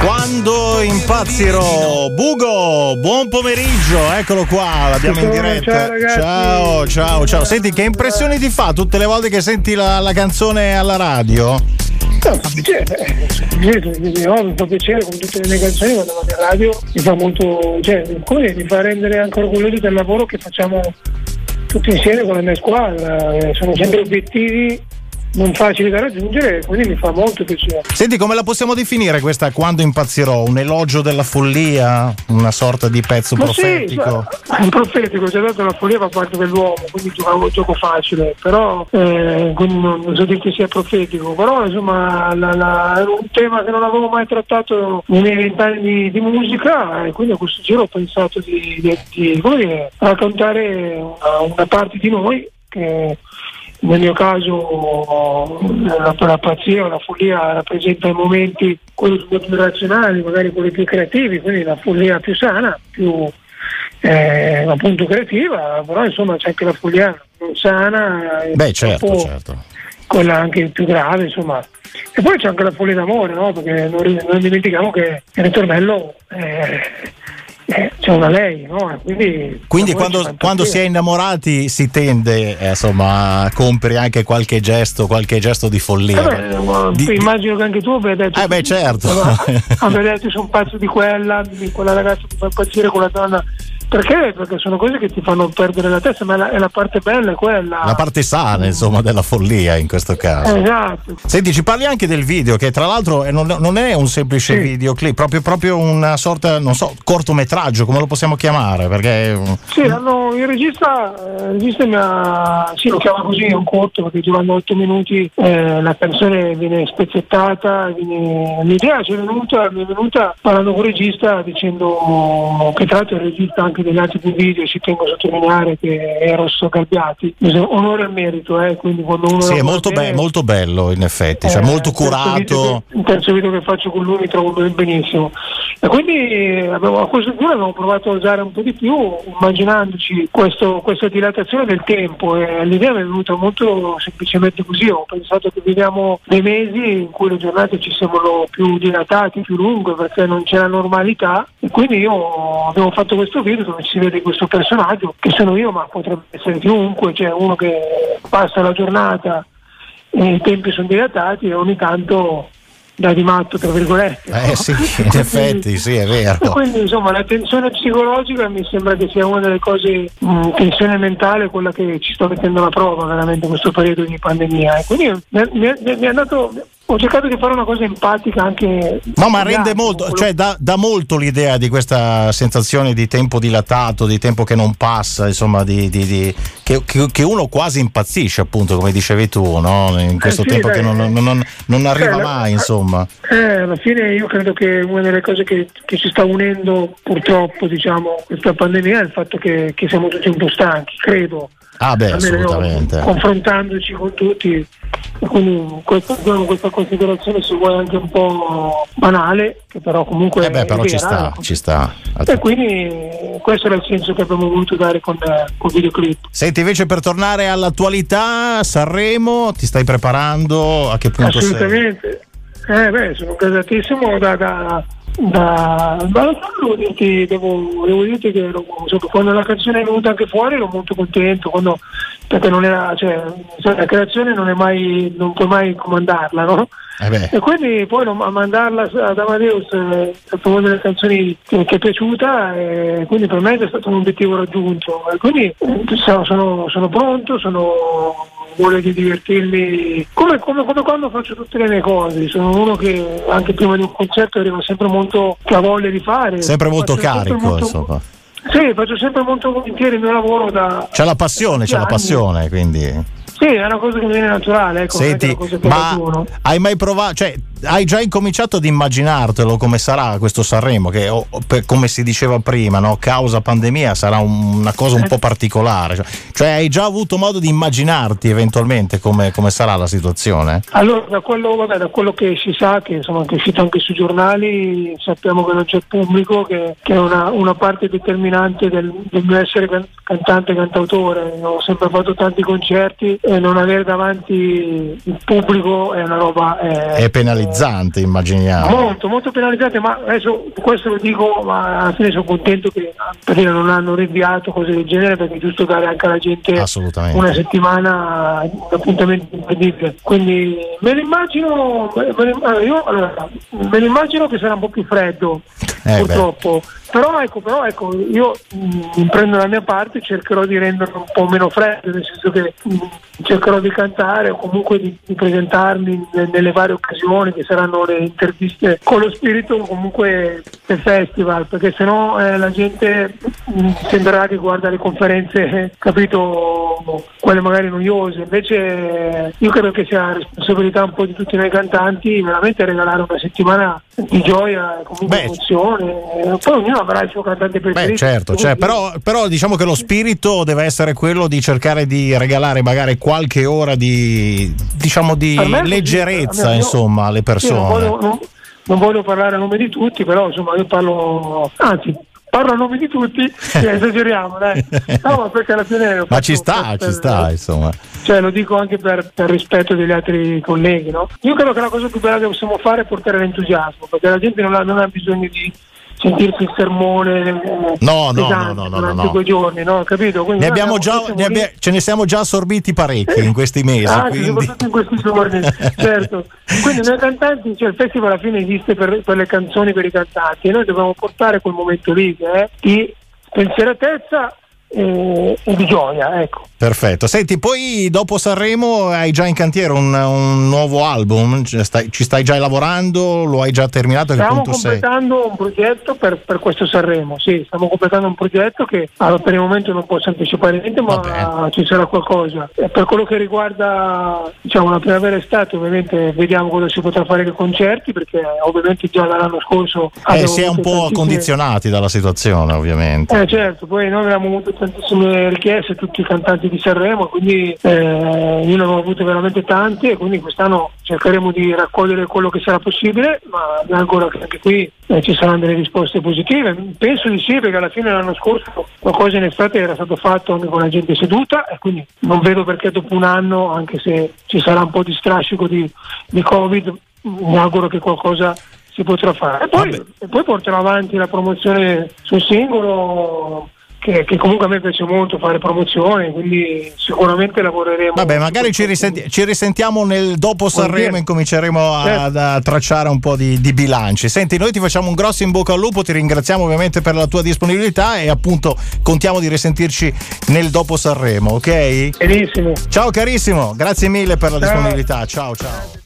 Quando impazzirò. Bugo, buon pomeriggio, eccolo qua, l'abbiamo in diretta. Ciao. Senti, che impressioni ti fa tutte le volte che senti la canzone alla radio? No, mi fa piacere, come tutte le mie canzoni quando vado in radio mi fa molto, mi fa rendere ancora orgoglioso del lavoro che facciamo tutti insieme con la mia squadra. Sono sempre obiettivi non facili da raggiungere, quindi mi fa molto piacere. Senti, come la possiamo definire questa Quando impazzirò? Un elogio della follia? Una sorta di pezzo profetico? Sì, un profetico, già dato la follia fa parte dell'uomo, quindi gioco facile, però quindi non so dire che sia profetico, però insomma era un tema che non avevo mai trattato nei miei 20 anni di musica, e quindi a questo giro ho pensato di raccontare una parte di noi che nel mio caso la pazzia o la follia rappresenta i momenti quelli più razionali, magari quelli più creativi, quindi la follia più sana, più appunto creativa, però insomma c'è anche la follia non sana, certo. Quella anche più grave, insomma. E poi c'è anche la follia d'amore, no? Perché non dimentichiamo che il ritornello c'è una lei, no? Quindi quando si è innamorati si tende a compiere anche qualche gesto di follia. Immagino che anche tu abbia detto certo. Abbia detto sono pazzo di quella ragazza mi fa impazzire, quella donna. Perché? Perché sono cose che ti fanno perdere la testa, ma è la parte bella, è quella. La parte sana, insomma, della follia in questo caso. Esatto. Senti, ci parli anche del video, che tra l'altro non è un semplice videoclip, proprio una sorta, non so, cortometraggio, come lo possiamo chiamare? Perché sì, il regista mi ha, lo chiama così, è un corto, perché durante 8 minuti la canzone viene spezzettata, l'idea mi è venuta parlando con il regista, dicendo che tra l'altro il regista anche degli altri video, ci tengo a sottolineare che è Rosso Galbiati, onore al merito, quindi quando uno è molto bello in effetti, molto curato. Il terzo video che faccio con lui mi trovo benissimo, e quindi a questo punto abbiamo provato a usare un po' di più, immaginandoci questa dilatazione del tempo, e l'idea mi è venuta molto semplicemente così. Ho pensato che viviamo dei mesi in cui le giornate ci sembrano più dilatate, più lunghe, perché non c'è la normalità, e quindi io abbiamo fatto questo video dove si vede questo personaggio, che sono io, ma potrebbe essere chiunque, cioè uno che passa la giornata e i tempi sono dilatati e ogni tanto dà di matto, tra virgolette. Sì, in effetti sì, è vero. E quindi insomma la tensione psicologica mi sembra che sia una delle cose, tensione mentale, quella che ci sta mettendo alla prova veramente questo periodo di pandemia, e quindi mi è andato. Ho cercato di fare una cosa empatica anche. No, ma rende molto, dà molto l'idea di questa sensazione di tempo dilatato, di tempo che non passa, insomma, che uno quasi impazzisce, appunto, come dicevi tu, no? In questo tempo che non arriva mai, insomma. Alla fine io credo che una delle cose che ci sta unendo, purtroppo, questa pandemia, è il fatto che siamo tutti un po' stanchi, credo. Assolutamente. Confrontandoci con tutti, quindi questa considerazione, se vuoi, anche un po' banale, che però comunque però vera, ci sta. E quindi questo era il senso che abbiamo voluto dare con il videoclip. Senti, invece, per tornare all'attualità, Sanremo, ti stai preparando? A che punto Assolutamente. sei? Sono gasatissimo devo dirti che quando la canzone è venuta anche fuori ero molto contento, perché non era, la creazione non puoi mai comandarla, no? E quindi poi a mandarla ad Amadeus è stata una delle canzoni che è piaciuta, e quindi per me è stato un obiettivo raggiunto, e quindi sono pronto, vuole di divertirmi come quando faccio tutte le mie cose. Sono uno che anche prima di un concerto arriva sempre molto, che ha voglia di fare, sempre molto carico, insomma. Sì, faccio sempre molto volentieri il mio lavoro c'è la passione, quindi sì, è una cosa che mi viene naturale, ecco. Senti, ma hai mai provato, hai già incominciato ad immaginartelo come sarà questo Sanremo, che come si diceva prima, no, causa pandemia, sarà una cosa un po' particolare, cioè hai già avuto modo di immaginarti eventualmente come sarà la situazione? Allora, da quello che si sa, che insomma che è uscito anche sui giornali, sappiamo che non c'è pubblico, che è una parte determinante del mio essere cantante e cantautore. Ho sempre fatto tanti concerti, e non avere davanti il pubblico è una roba è penalizzante. penalizzante, immaginiamo. Molto, molto penalizzante, ma adesso questo lo dico, ma alla fine sono contento che per dire, non hanno rinviato cose del genere, perché è giusto dare anche alla gente una settimana un appuntamento incredibile. Quindi me lo immagino che sarà un po' più freddo, purtroppo. Però ecco, io prendo la mia parte e cercherò di renderlo un po' meno freddo, nel senso che cercherò di cantare o comunque di presentarmi nelle varie occasioni che saranno le interviste con lo spirito comunque del festival, perché sennò la gente sembrerà che guarda le conferenze, capito, quelle magari noiose. Invece io credo che sia responsabilità un po' di tutti noi cantanti veramente regalare una settimana di gioia, comunque emozione. Poi ognuno avrà il suo cantante preferito. Certo, però diciamo che lo spirito deve essere quello di cercare di regalare magari qualche ora di leggerezza, insomma, alle persone. Non voglio parlare a nome di tutti, però insomma io parlo a nome di tutti, esageriamo, dai. No, ma perché alla fine ma ci sta, insomma. Cioè, lo dico anche per rispetto degli altri colleghi, no? Io credo che la cosa più bella che possiamo fare è portare l'entusiasmo, perché la gente non ha bisogno di sentirsi il sermone durante quei giorni, no? Capito? Quindi ce ne siamo già assorbiti parecchi in questi mesi, soprattutto in questi giorni. Certo. Quindi noi cantanti, cioè il festival alla fine esiste per le canzoni, per i cantanti, e noi dobbiamo portare quel momento lì di spensieratezza e di gioia, ecco. Perfetto. Senti, poi dopo Sanremo hai già in cantiere un nuovo album? Ci stai già lavorando? Lo hai già terminato? Stiamo completando un progetto per questo Sanremo, sì, stiamo completando un progetto che per il momento non posso anticipare niente, ma ci sarà qualcosa. E per quello che riguarda la primavera estate, ovviamente vediamo cosa si potrà fare con concerti, perché ovviamente già dall'anno scorso si è un po' condizionati dalla situazione, ovviamente. Certo, poi noi abbiamo avuto tantissime richieste, tutti i cantanti di Sanremo, quindi io ne avevo avute veramente tanti, e quindi quest'anno cercheremo di raccogliere quello che sarà possibile, ma ancora che anche qui ci saranno delle risposte positive. Penso di sì, perché alla fine l'anno scorso qualcosa in estate era stato fatto anche con la gente seduta, e quindi non vedo perché dopo un anno, anche se ci sarà un po' di strascico di Covid, mi auguro che qualcosa si potrà fare. E poi porterò avanti la promozione sul singolo, che comunque a me piace molto fare promozione, quindi sicuramente lavoreremo. Vabbè, magari ci risentiamo nel dopo Sanremo, incominceremo a tracciare un po' di bilanci. Senti, noi ti facciamo un grosso in bocca al lupo, ti ringraziamo ovviamente per la tua disponibilità, e appunto contiamo di risentirci nel dopo Sanremo, ok? Benissimo. Ciao carissimo, grazie mille per la disponibilità, ciao.